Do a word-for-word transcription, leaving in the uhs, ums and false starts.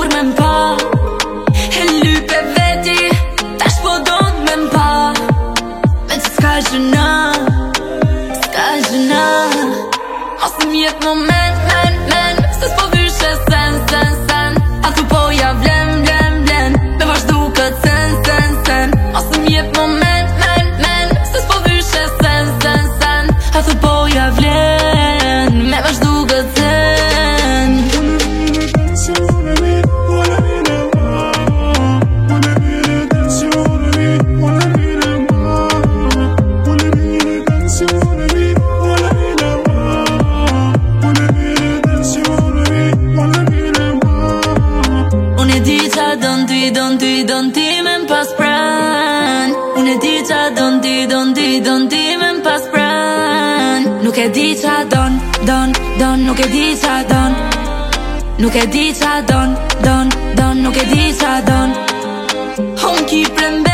kur me m'pa. E lype veti, tash po don me m'pa. Me që s'ka zhëna, s'ka zhëna. Mos m'jet moment, men, men, se s'po vyshe sen, sen, sen. A tu po ja vlen, vlen, vlen, me vazhdu këtë sen, sen, sen. Mos m'jet moment, men, men, se s'po vyshe sen, sen, sen. A tu po ja vlen, me vazhdu këtë sen. Don ti, don ti, don ti me m'pas pran. Unë e di qa don ti, don ti, don ti me m'pas pran. Nuk e di qa don, don, don, nuk e di qa don. Nuk e di qa don, don, don, nuk e di qa don. Hon ki prem